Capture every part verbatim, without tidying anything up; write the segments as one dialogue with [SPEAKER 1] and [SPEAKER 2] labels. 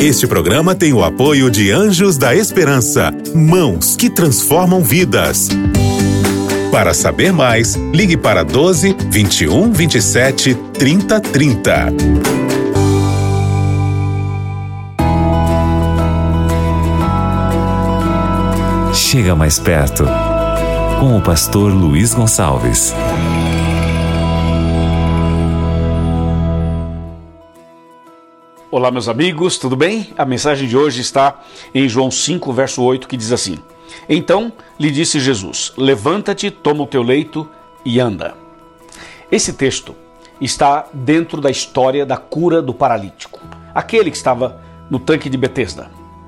[SPEAKER 1] Este programa tem o apoio de Anjos da Esperança, mãos que transformam vidas. Para saber mais, ligue para doze, vinte e um, vinte e sete, trinta, trinta.
[SPEAKER 2] Chega mais perto, com o pastor Luiz Gonçalves.
[SPEAKER 3] Olá, meus amigos, tudo bem? A mensagem de hoje está em João cinco, verso oito, que diz assim: Então lhe disse Jesus, levanta-te, toma o teu leito e anda. Esse texto está dentro da história da cura do paralítico, aquele que estava no tanque de Betesda.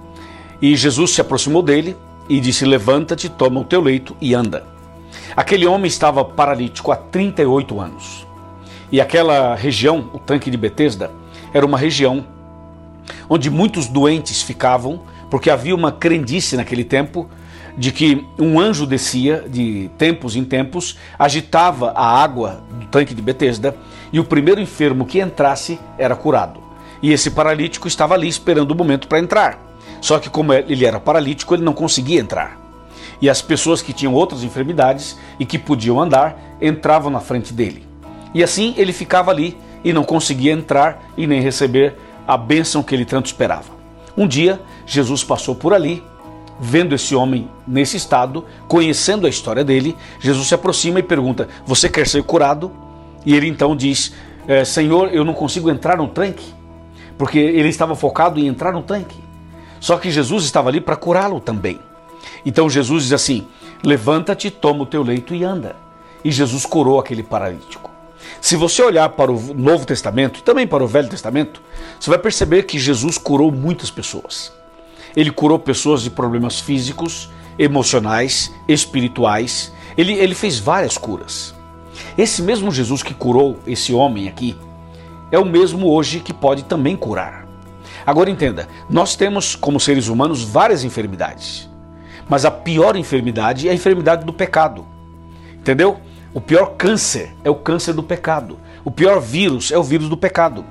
[SPEAKER 3] E Jesus se aproximou dele e disse, levanta-te, toma o teu leito e anda. Aquele homem estava paralítico há trinta e oito anos. E aquela região, o tanque de Betesda, era uma região onde muitos doentes ficavam, porque havia uma crendice naquele tempo de que um anjo descia de tempos em tempos, agitava a água do tanque de Betesda e o primeiro enfermo que entrasse era curado. E esse paralítico estava ali esperando o momento para entrar. Só que como ele era paralítico, ele não conseguia entrar. E as pessoas que tinham outras enfermidades e que podiam andar, entravam na frente dele. E assim ele ficava ali e não conseguia entrar e nem receber a bênção que ele tanto esperava. Um dia, Jesus passou por ali, vendo esse homem nesse estado, conhecendo a história dele, Jesus se aproxima e pergunta, você quer ser curado? E ele então diz, eh, Senhor, eu não consigo entrar no tanque, porque ele estava focado em entrar no tanque. Só que Jesus estava ali para curá-lo também. Então Jesus diz assim, levanta-te, toma o teu leito e anda. E Jesus curou aquele paralítico. Se você olhar para o Novo Testamento e também para o Velho Testamento, você vai perceber que Jesus curou muitas pessoas. Ele curou pessoas de problemas físicos, emocionais, espirituais. Ele, ele fez várias curas. Esse mesmo Jesus que curou esse homem aqui, é o mesmo hoje que pode também curar. Agora entenda, nós temos como seres humanos várias enfermidades, mas a pior enfermidade é a enfermidade do pecado, entendeu? O pior câncer é o câncer do pecado, o pior vírus é o vírus do pecado.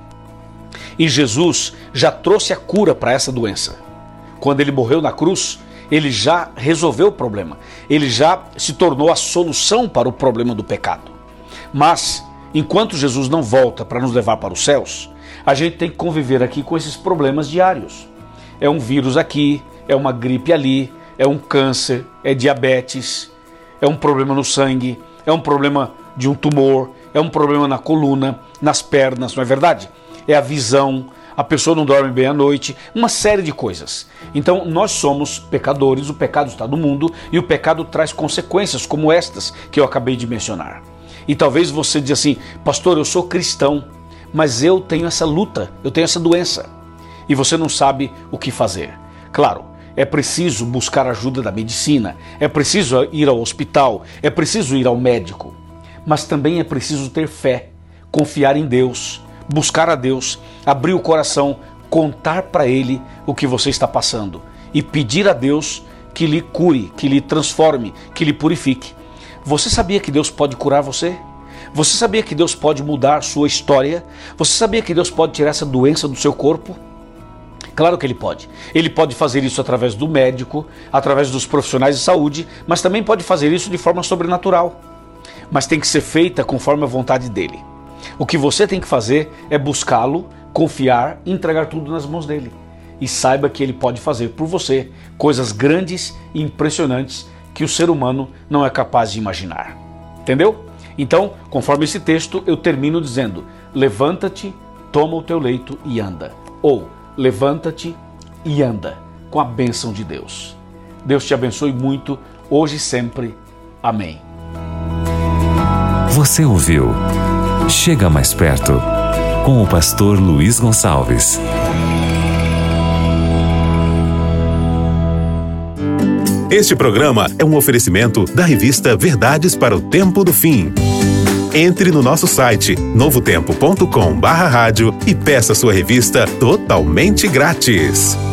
[SPEAKER 3] E Jesus já trouxe a cura para essa doença. Quando ele morreu na cruz, ele já resolveu o problema, ele já se tornou a solução para o problema do pecado. Mas, enquanto Jesus não volta para nos levar para os céus, a gente tem que conviver aqui com esses problemas diários. É um vírus aqui, é uma gripe ali, é um câncer, é diabetes, é um problema no sangue, é um problema de um tumor, é um problema na coluna, nas pernas, não é verdade? É a visão, a pessoa não dorme bem à noite, uma série de coisas. Então nós somos pecadores, o pecado está no mundo e o pecado traz consequências como estas que eu acabei de mencionar. E talvez você diga assim, pastor, eu sou cristão, mas eu tenho essa luta, eu tenho essa doença, e você não sabe o que fazer. Claro, é preciso buscar ajuda da medicina, é preciso ir ao hospital, é preciso ir ao médico, mas também é preciso ter fé, confiar em Deus, buscar a Deus, abrir o coração, contar para Ele o que você está passando e pedir a Deus que lhe cure, que lhe transforme, que lhe purifique. Você sabia que Deus pode curar você? Você sabia que Deus pode mudar a sua história? Você sabia que Deus pode tirar essa doença do seu corpo? Claro que Ele pode. Ele pode fazer isso através do médico, através dos profissionais de saúde, mas também pode fazer isso de forma sobrenatural. Mas tem que ser feita conforme a vontade dEle. O que você tem que fazer é buscá-lo, confiar e entregar tudo nas mãos dEle. E saiba que Ele pode fazer por você coisas grandes e impressionantes que o ser humano não é capaz de imaginar. Entendeu? Então, conforme esse texto, eu termino dizendo, levanta-te, toma o teu leito e anda. Ou, levanta-te e anda, com a bênção de Deus. Deus te abençoe muito, hoje e sempre. Amém.
[SPEAKER 2] Você ouviu Chega Mais Perto, com o pastor Luiz Gonçalves.
[SPEAKER 1] Este programa é um oferecimento da revista Verdades para o Tempo do Fim. Entre no nosso site novo tempo ponto com barra rádio e peça sua revista totalmente grátis.